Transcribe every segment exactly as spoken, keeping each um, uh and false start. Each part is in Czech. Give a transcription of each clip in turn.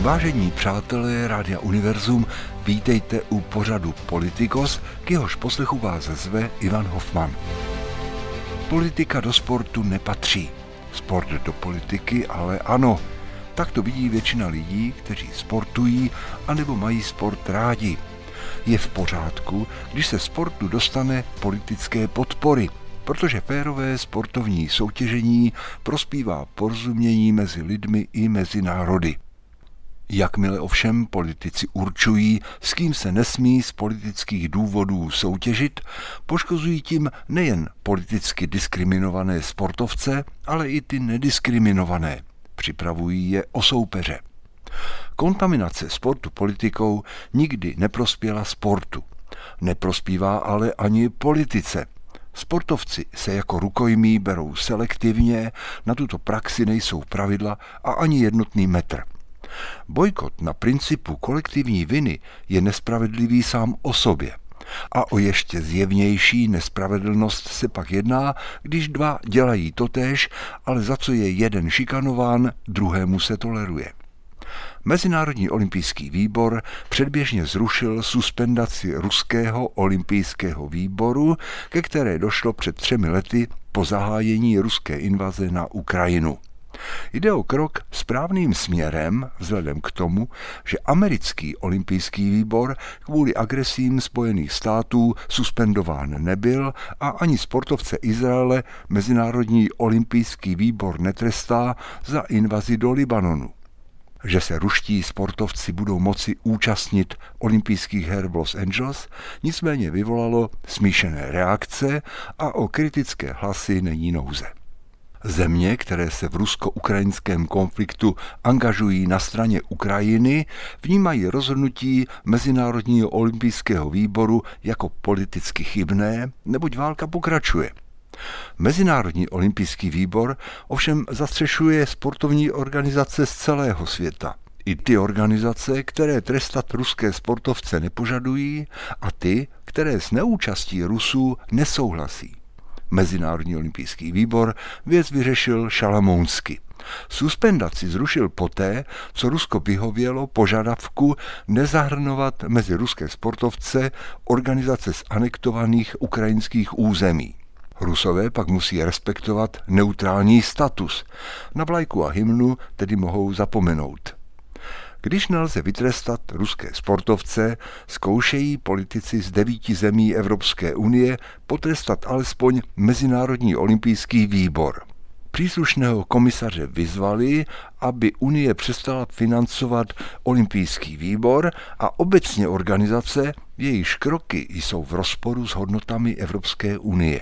Vážení přátelé Rádia Univerzum, vítejte u pořadu Politikos, k jehož poslechu vás zve Ivan Hofman. Politika do sportu nepatří. Sport do politiky ale ano. Tak to vidí většina lidí, kteří sportují anebo mají sport rádi. Je v pořádku, když se sportu dostane politické podpory, protože férové sportovní soutěžení prospívá porozumění mezi lidmi i mezi národy. Jakmile ovšem politici určují, s kým se nesmí z politických důvodů soutěžit, poškozují tím nejen politicky diskriminované sportovce, ale i ty nediskriminované. Připravují je o soupeře. Kontaminace sportu politikou nikdy neprospěla sportu. Neprospívá ale ani politice. Sportovci se jako rukojmí berou selektivně, na tuto praxi nejsou pravidla a ani jednotný metr. Bojkot na principu kolektivní viny je nespravedlivý sám o sobě. A o ještě zjevnější nespravedlnost se pak jedná, když dva dělají totéž, ale za co je jeden šikanován, druhému se toleruje. Mezinárodní olympijský výbor předběžně zrušil suspendaci ruského olympijského výboru, ke které došlo před třemi lety po zahájení ruské invaze na Ukrajinu. Jde o krok správným směrem vzhledem k tomu, že americký olympijský výbor kvůli agresím Spojených států suspendován nebyl a ani sportovce Izraele Mezinárodní olympijský výbor netrestá za invazi do Libanonu. Že se ruští sportovci budou moci účastnit olympijských her v Los Angeles, nicméně vyvolalo smíšené reakce a o kritické hlasy není nouze. Země, které se v rusko-ukrajinském konfliktu angažují na straně Ukrajiny, vnímají rozhodnutí Mezinárodního olympijského výboru jako politicky chybné, neboť válka pokračuje. Mezinárodní olympijský výbor ovšem zastřešuje sportovní organizace z celého světa. I ty organizace, které trestat ruské sportovce nepožadují, a ty, které s neúčastí Rusů nesouhlasí. Mezinárodní olympijský výbor věc vyřešil šalamounsky. Suspendaci zrušil poté, co Rusko vyhovělo požadavku nezahrnovat mezi ruské sportovce organizace z anektovaných ukrajinských území. Rusové pak musí respektovat neutrální status. Na vlajku a hymnu tedy mohou zapomenout. Když nelze vytrestat ruské sportovce, zkoušejí politici z devíti zemí Evropské unie potrestat alespoň Mezinárodní olympijský výbor. Příslušného komisaře vyzvali, aby Unie přestala financovat olympijský výbor a obecně organizace, jejichž kroky jsou v rozporu s hodnotami Evropské unie.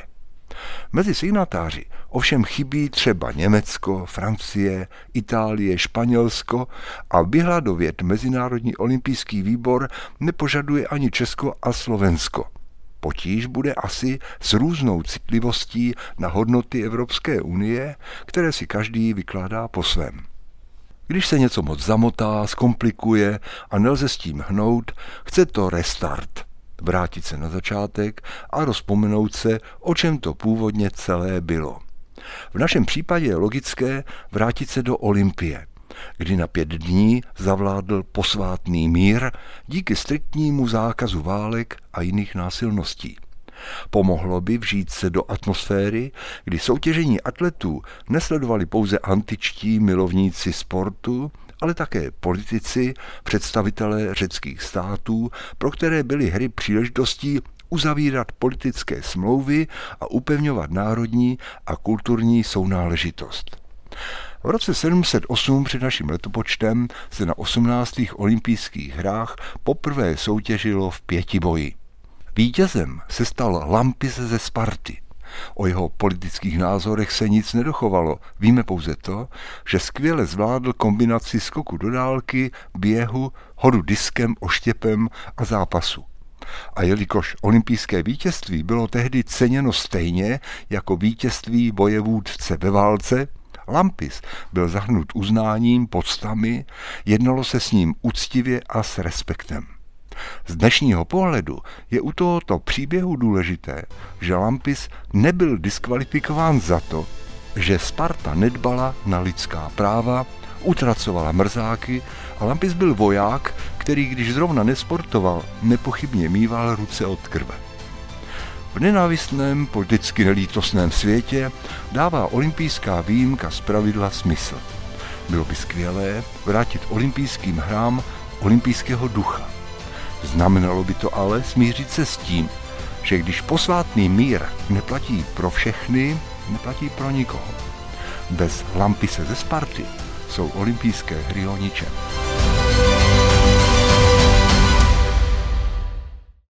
Mezi signatáři ovšem chybí třeba Německo, Francie, Itálie, Španělsko a vyhladovět Mezinárodní olympijský výbor nepožaduje ani Česko a Slovensko. Potíž bude asi s různou citlivostí na hodnoty Evropské unie, které si každý vykládá po svém. Když se něco moc zamotá, zkomplikuje a nelze s tím hnout, chce to restart. Vrátit se na začátek a rozpomenout se, o čem to původně celé bylo. V našem případě je logické vrátit se do Olympie, kdy na pět dní zavládl posvátný mír díky striktnímu zákazu válek a jiných násilností. Pomohlo by vžít se do atmosféry, kdy soutěžení atletů nesledovali pouze antičtí milovníci sportu, ale také politici, představitelé řeckých států, pro které byly hry příležitostí uzavírat politické smlouvy a upevňovat národní a kulturní sounáležitost. V roce sedm set osm před naším letopočtem se na osmnáctých olympijských hrách poprvé soutěžilo v pětiboji. Vítězem se stal Lampis ze Sparty. O jeho politických názorech se nic nedochovalo. Víme pouze to, že skvěle zvládl kombinaci skoku do dálky, běhu, hodu diskem, oštěpem a zápasu. A jelikož olympijské vítězství bylo tehdy ceněno stejně jako vítězství vojevůdce ve válce, Lampis byl zahrnut uznáním, poctami, jednalo se s ním úctivě a s respektem. Z dnešního pohledu je u tohoto příběhu důležité, že Lampis nebyl diskvalifikován za to, že Sparta nedbala na lidská práva, utracovala mrzáky a Lampis byl voják, který když zrovna nesportoval, nepochybně mýval ruce od krve. V nenávistném, politicky nelítosném světě dává olympijská výjimka zpravidla smysl. Bylo by skvělé vrátit olympijským hrám olympijského ducha. Znamenalo by to ale smířit se s tím, že když posvátný mír neplatí pro všechny, neplatí pro nikoho. Bez Lampise ze Sparty jsou olympijské hry o ničem.